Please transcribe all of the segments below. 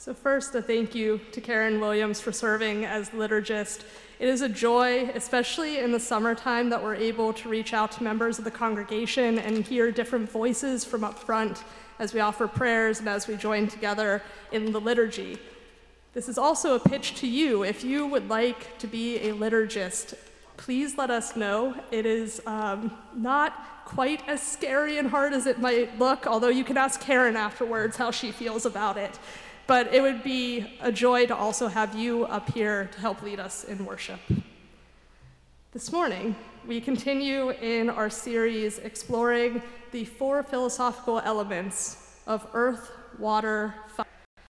So first, a thank you to Karen Williams for serving as liturgist. It is a joy, especially in the summertime, that we're able to reach out to members of the congregation and hear different voices from up front as we offer prayers and as we join together in the liturgy. This is also a pitch to you. If you would like to be a liturgist, please let us know. It is not quite as scary and hard as it might look, although you can ask Karen afterwards how she feels about it. But it would be a joy to also have you up here to help lead us in worship. This morning, we continue in our series exploring the 4 philosophical elements of earth, water, fire.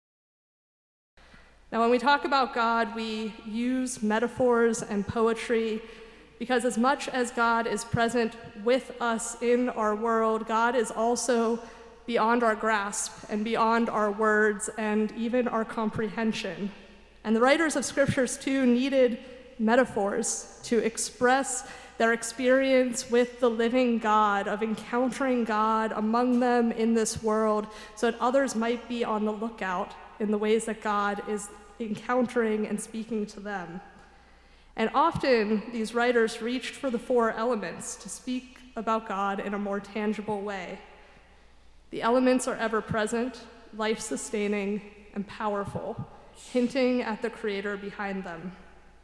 Now, when we talk about God, we use metaphors and poetry because as much as God is present with us in our world, God is also beyond our grasp and beyond our words and even our comprehension. And the writers of scriptures too needed metaphors to express their experience with the living God, of encountering God among them in this world, so that others might be on the lookout in the ways that God is encountering and speaking to them. And often these writers reached for the 4 elements to speak about God in a more tangible way. The elements are ever-present, life-sustaining, and powerful, hinting at the Creator behind them.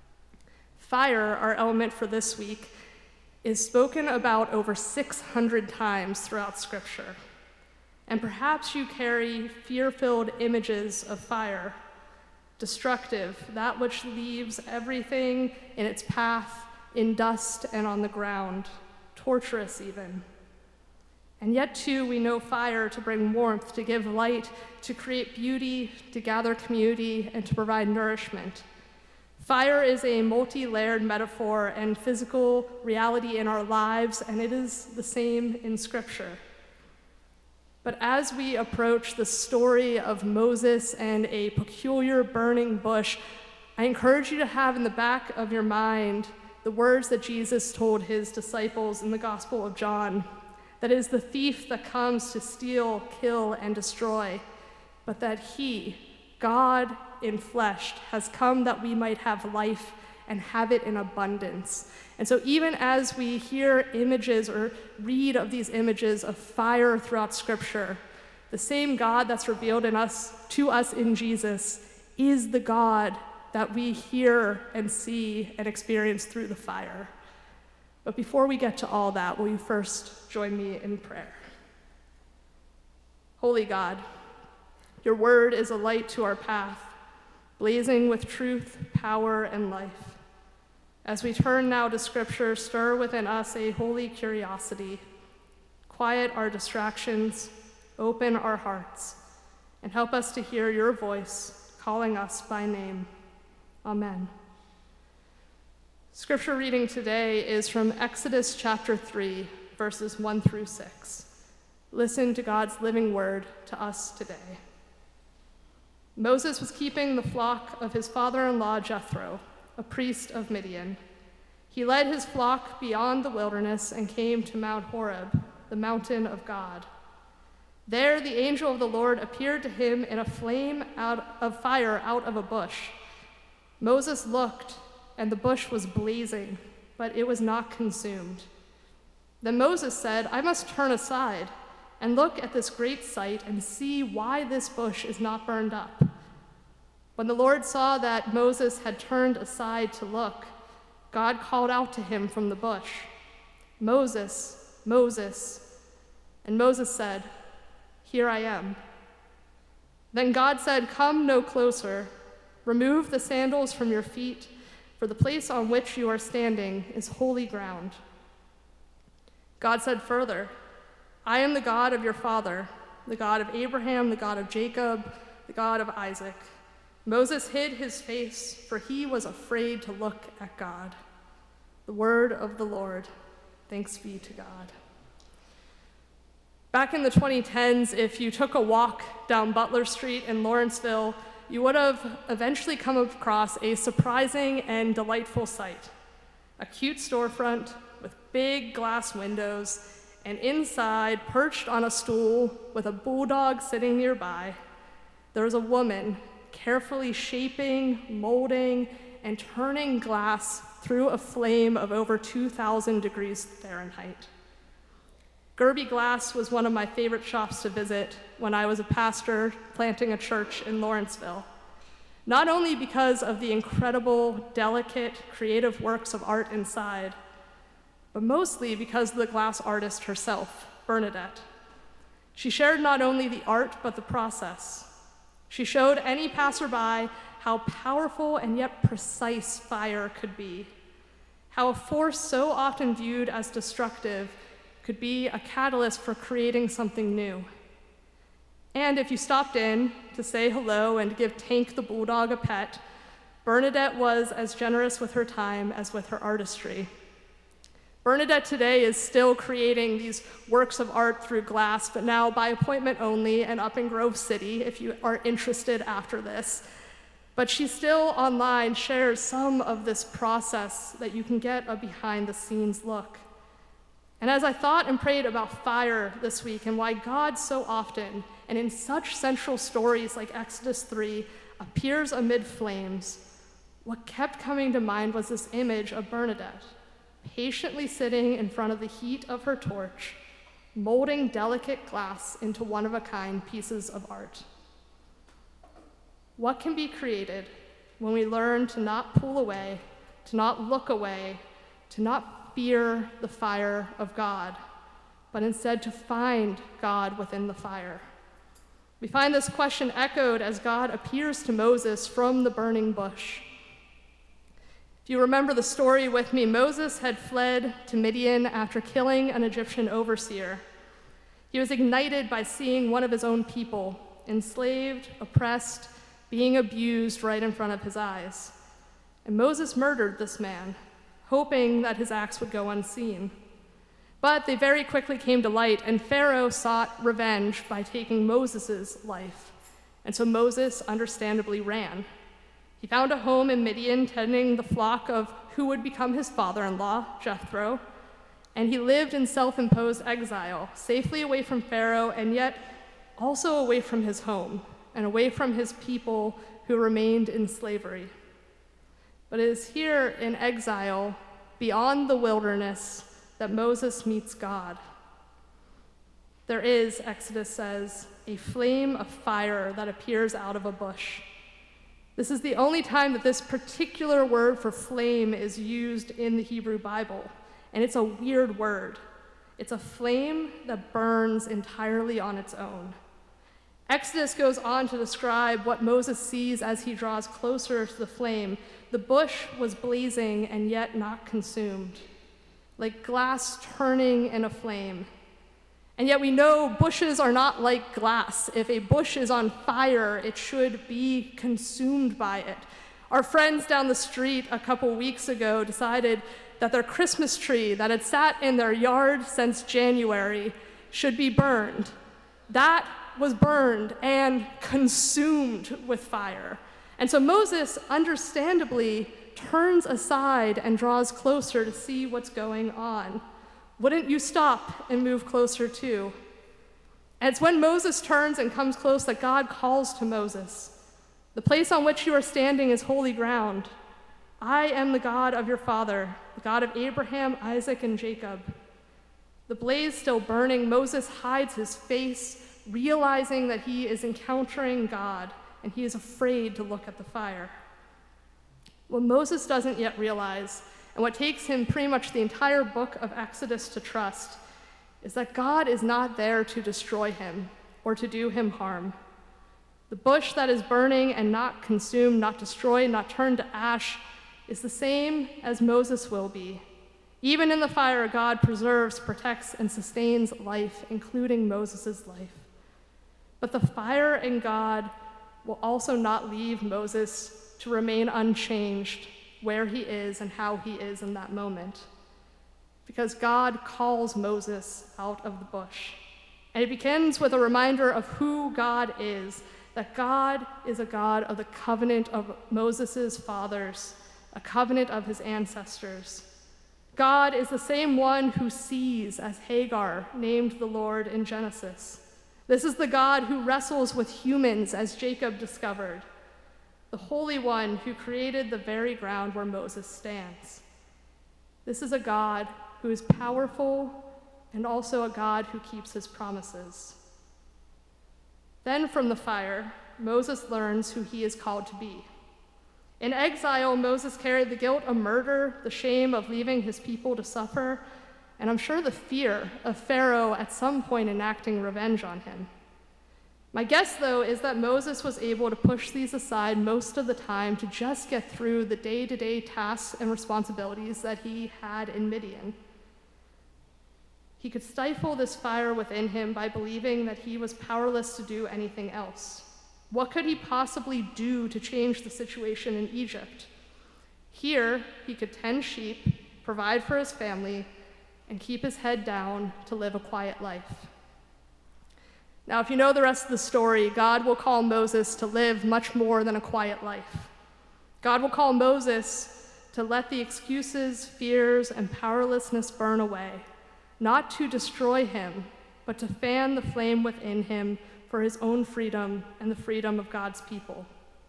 Fire, our element for this week, is spoken about over 600 times throughout Scripture. And perhaps you carry fear-filled images of fire, destructive, that which leaves everything in its path, in dust and on the ground, torturous even. And yet, too, we know fire to bring warmth, to give light, to create beauty, to gather community, and to provide nourishment. Fire is a multi-layered metaphor and physical reality in our lives, and it is the same in Scripture. But as we approach the story of Moses and a peculiar burning bush, I encourage you to have in the back of your mind the words that Jesus told his disciples in the Gospel of John. That is the thief that comes to steal, kill, and destroy, but that he, God in flesh, has come that we might have life and have it in abundance. And so even as we hear images or read of these images of fire throughout Scripture, the same God that's revealed to us in Jesus is the God that we hear and see and experience through the fire. But before we get to all that, will you first join me in prayer? Holy God, your word is a light to our path, blazing with truth, power, and life. As we turn now to Scripture, stir within us a holy curiosity. Quiet our distractions, open our hearts, and help us to hear your voice calling us by name. Amen. Scripture reading today is from Exodus chapter 3, verses 1 through 6. Listen to God's living word to us today. Moses was keeping the flock of his father-in-law Jethro, a priest of Midian. He led his flock beyond the wilderness and came to Mount Horeb, the mountain of God. There the angel of the Lord appeared to him in a flame of fire out of a bush. Moses looked, and the bush was blazing, but it was not consumed. Then Moses said, "I must turn aside and look at this great sight and see why this bush is not burned up." When the Lord saw that Moses had turned aside to look, God called out to him from the bush, "Moses, Moses." And Moses said, "Here I am." Then God said, "Come no closer. Remove the sandals from your feet, for the place on which you are standing is holy ground." God said further, "I am the God of your father, the God of Abraham, the God of Jacob, the God of Isaac." Moses hid his face, for he was afraid to look at God. The word of the Lord. Thanks be to God. Back in the 2010s, if you took a walk down Butler Street in Lawrenceville, you would have eventually come across a surprising and delightful sight. A cute storefront with big glass windows, and inside, perched on a stool with a bulldog sitting nearby, there was a woman carefully shaping, molding, and turning glass through a flame of over 2,000 degrees Fahrenheit. Gerby Glass was one of my favorite shops to visit when I was a pastor planting a church in Lawrenceville. Not only because of the incredible, delicate, creative works of art inside, but mostly because of the glass artist herself, Bernadette. She shared not only the art, but the process. She showed any passerby how powerful and yet precise fire could be, how a force so often viewed as destructive could be a catalyst for creating something new. And if you stopped in to say hello and give Tank the bulldog a pet, Bernadette was as generous with her time as with her artistry. Bernadette today is still creating these works of art through glass, but now by appointment only and up in Grove City if you are interested after this. But she still online shares some of this process that you can get a behind-the-scenes look. And as I thought and prayed about fire this week and why God so often, and in such central stories like Exodus 3, appears amid flames, what kept coming to mind was this image of Bernadette, patiently sitting in front of the heat of her torch, molding delicate glass into one-of-a-kind pieces of art. What can be created when we learn to not pull away, to not look away, to not fear the fire of God, but instead to find God within the fire? We find this question echoed as God appears to Moses from the burning bush. If you remember the story with me, Moses had fled to Midian after killing an Egyptian overseer. He was ignited by seeing one of his own people enslaved, oppressed, being abused right in front of his eyes. And Moses murdered this man, hoping that his acts would go unseen. But they very quickly came to light, and Pharaoh sought revenge by taking Moses' life. And so Moses understandably ran. He found a home in Midian, tending the flock of who would become his father-in-law, Jethro, and he lived in self-imposed exile, safely away from Pharaoh, and yet also away from his home, and away from his people who remained in slavery. But it is here in exile, beyond the wilderness, that Moses meets God. There is, Exodus says, a flame of fire that appears out of a bush. This is the only time that this particular word for flame is used in the Hebrew Bible, and it's a weird word. It's a flame that burns entirely on its own. Exodus goes on to describe what Moses sees as he draws closer to the flame. The bush was blazing and yet not consumed, like glass turning in a flame. And yet we know bushes are not like glass. If a bush is on fire, it should be consumed by it. Our friends down the street a couple weeks ago decided that their Christmas tree that had sat in their yard since January should be burned. That was burned and consumed with fire. And so Moses, understandably, turns aside and draws closer to see what's going on. Wouldn't you stop and move closer too? And it's when Moses turns and comes close that God calls to Moses. The place on which you are standing is holy ground. I am the God of your father, the God of Abraham, Isaac, and Jacob. The blaze still burning, Moses hides his face, realizing that he is encountering God, and he is afraid to look at the fire. What Moses doesn't yet realize, and what takes him pretty much the entire book of Exodus to trust, is that God is not there to destroy him or to do him harm. The bush that is burning and not consumed, not destroyed, not turned to ash, is the same as Moses will be. Even in the fire, God preserves, protects, and sustains life, including Moses' life. But the fire in God will also not leave Moses to remain unchanged where he is and how he is in that moment. Because God calls Moses out of the bush. And it begins with a reminder of who God is, that God is a God of the covenant of Moses' fathers, a covenant of his ancestors. God is the same one who sees as Hagar named the Lord in Genesis. This is the God who wrestles with humans, as Jacob discovered. the Holy One who created the very ground where Moses stands. This is a God who is powerful and also a God who keeps his promises. Then from the fire, Moses learns who he is called to be. In exile, Moses carried the guilt of murder, the shame of leaving his people to suffer, and I'm sure the fear of Pharaoh at some point enacting revenge on him. My guess, though, is that Moses was able to push these aside most of the time to just get through the day-to-day tasks and responsibilities that he had in Midian. He could stifle this fire within him by believing that he was powerless to do anything else. What could he possibly do to change the situation in Egypt? Here, he could tend sheep, provide for his family, and keep his head down to live a quiet life. Now, if you know the rest of the story, God will call Moses to live much more than a quiet life. God will call Moses to let the excuses, fears, and powerlessness burn away, not to destroy him, but to fan the flame within him for his own freedom and the freedom of God's people.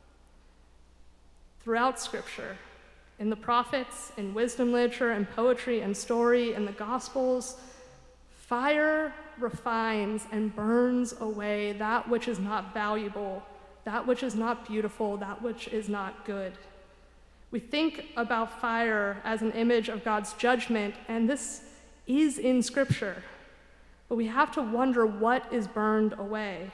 Throughout Scripture, in the prophets, in wisdom literature, and poetry, and story, in the Gospels, fire refines and burns away that which is not valuable, that which is not beautiful, that which is not good. We think about fire as an image of God's judgment, and this is in Scripture. But we have to wonder what is burned away.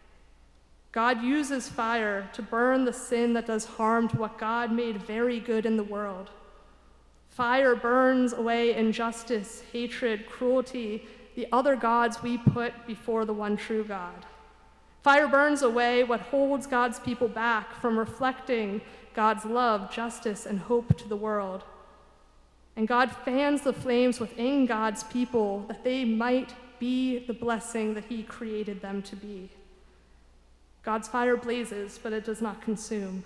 God uses fire to burn the sin that does harm to what God made very good in the world. Fire burns away injustice, hatred, cruelty, the other gods we put before the one true God. Fire burns away what holds God's people back from reflecting God's love, justice, and hope to the world. And God fans the flames within God's people that they might be the blessing that he created them to be. God's fire blazes, but it does not consume.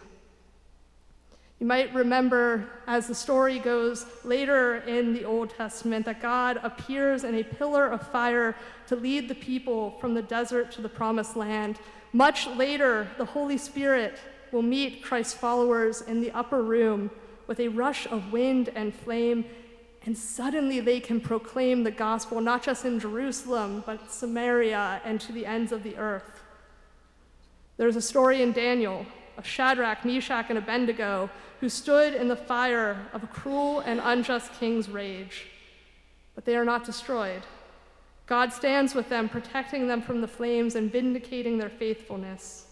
You might remember, as the story goes later in the Old Testament, that God appears in a pillar of fire to lead the people from the desert to the promised land. Much later, the Holy Spirit will meet Christ's followers in the upper room with a rush of wind and flame, and suddenly they can proclaim the gospel, not just in Jerusalem, but Samaria and to the ends of the earth. There's a story in Daniel of Shadrach, Meshach, and Abednego who stood in the fire of a cruel and unjust king's rage, but they are not destroyed. God stands with them, protecting them from the flames and vindicating their faithfulness.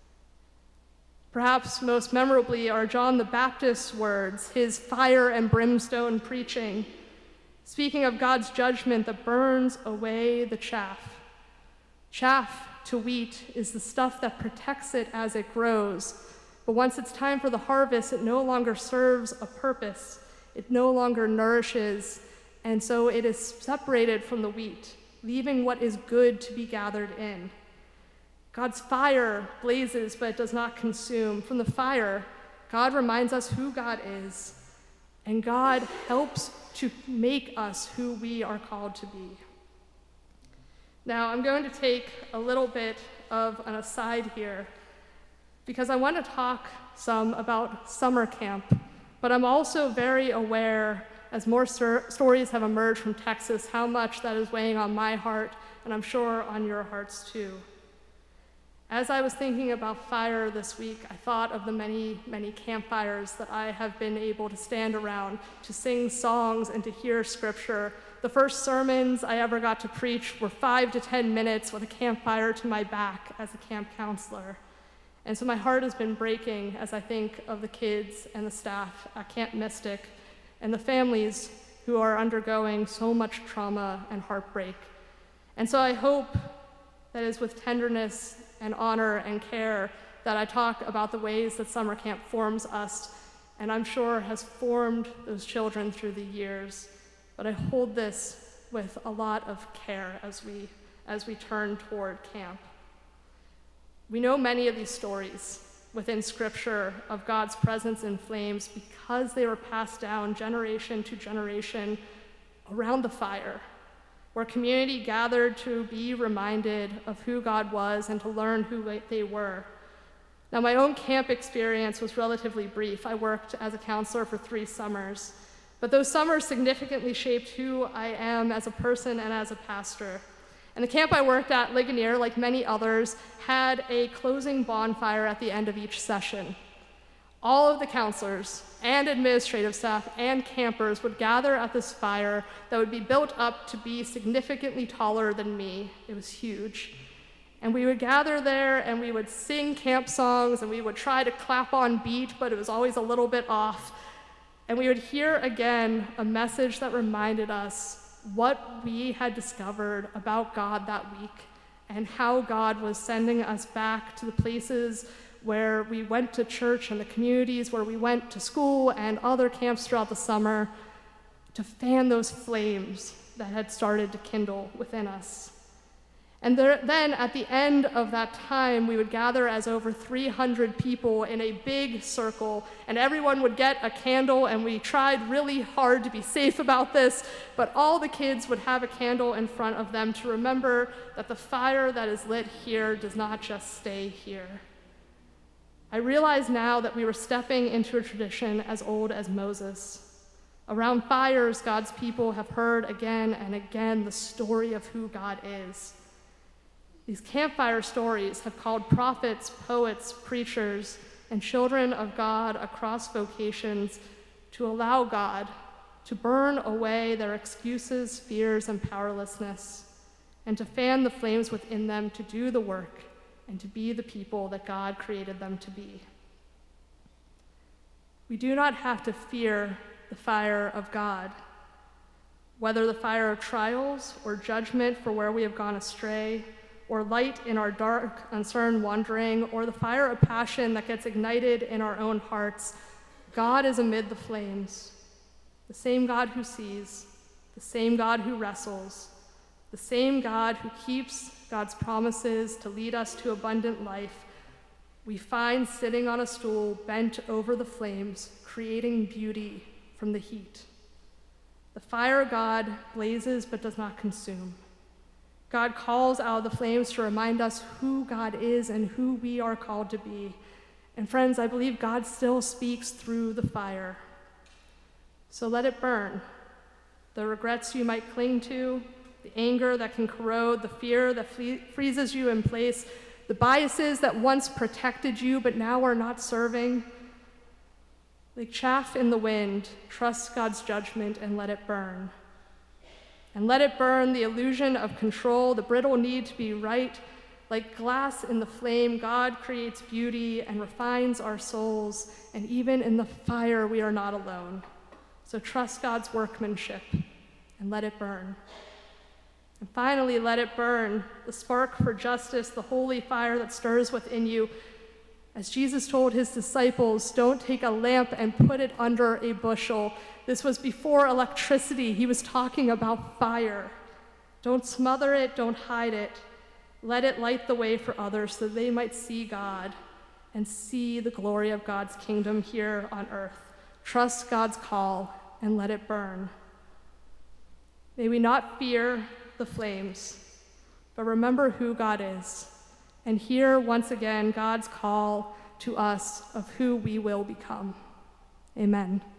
Perhaps most memorably are John the Baptist's words, his fire and brimstone preaching, speaking of God's judgment that burns away the chaff. Chaff to wheat is the stuff that protects it as it grows, but once it's time for the harvest, it no longer serves a purpose. It no longer nourishes, and so it is separated from the wheat, leaving what is good to be gathered in. God's fire blazes, but it does not consume. From the fire, God reminds us who God is, and God helps to make us who we are called to be. Now, I'm going to take a little bit of an aside here, because I want to talk some about summer camp, but I'm also very aware, as more stories have emerged from Texas, how much that is weighing on my heart, and I'm sure on your hearts too. As I was thinking about fire this week, I thought of the many, many campfires that I have been able to stand around, to sing songs and to hear scripture. The first sermons I ever got to preach were 5 to 10 minutes with a campfire to my back as a camp counselor. And so my heart has been breaking as I think of the kids and the staff at Camp Mystic and the families who are undergoing so much trauma and heartbreak. And so I hope that is with tenderness and honor and care that I talk about the ways that summer camp forms us, and I'm sure has formed those children through the years. But I hold this with a lot of care as we turn toward camp. We know many of these stories within Scripture of God's presence in flames because they were passed down generation to generation around the fire, where community gathered to be reminded of who God was and to learn who they were. Now, my own camp experience was relatively brief. I worked as a counselor for 3 summers, but those summers significantly shaped who I am as a person and as a pastor. And the camp I worked at, Ligonier, like many others, had a closing bonfire at the end of each session. All of the counselors and administrative staff and campers would gather at this fire that would be built up to be significantly taller than me. It was huge. And we would gather there and we would sing camp songs and we would try to clap on beat, but it was always a little bit off. And we would hear again a message that reminded us what we had discovered about God that week and how God was sending us back to the places where we went to church and the communities where we went to school and other camps throughout the summer to fan those flames that had started to kindle within us. And then at the end of that time, we would gather as over 300 people in a big circle, and everyone would get a candle, and we tried really hard to be safe about this, but all the kids would have a candle in front of them to remember that the fire that is lit here does not just stay here. I realize now that we were stepping into a tradition as old as Moses. Around fires, God's people have heard again and again the story of who God is. These campfire stories have called prophets, poets, preachers, and children of God across vocations to allow God to burn away their excuses, fears, and powerlessness, and to fan the flames within them to do the work and to be the people that God created them to be. We do not have to fear the fire of God, whether the fire of trials or judgment for where we have gone astray, or light in our dark, uncertain wandering, or the fire of passion that gets ignited in our own hearts. God is amid the flames, the same God who sees, the same God who wrestles, the same God who keeps God's promises to lead us to abundant life. We find sitting on a stool bent over the flames, creating beauty from the heat. The fire of God blazes but does not consume. God calls out of the flames to remind us who God is and who we are called to be. And friends, I believe God still speaks through the fire. So let it burn. The regrets you might cling to, the anger that can corrode, the fear that freezes you in place, the biases that once protected you but now are not serving. Like chaff in the wind, trust God's judgment and let it burn. And let it burn the illusion of control, the brittle need to be right. Like glass in the flame, God creates beauty and refines our souls, and even in the fire, we are not alone. So trust God's workmanship and let it burn. And finally, let it burn, the spark for justice, the holy fire that stirs within you. As Jesus told his disciples, don't take a lamp and put it under a bushel. This was before electricity. He was talking about fire. Don't smother it, don't hide it. Let it light the way for others so they might see God and see the glory of God's kingdom here on earth. Trust God's call and let it burn. May we not fear the flames, but remember who God is and hear once again God's call to us of who we will become. Amen.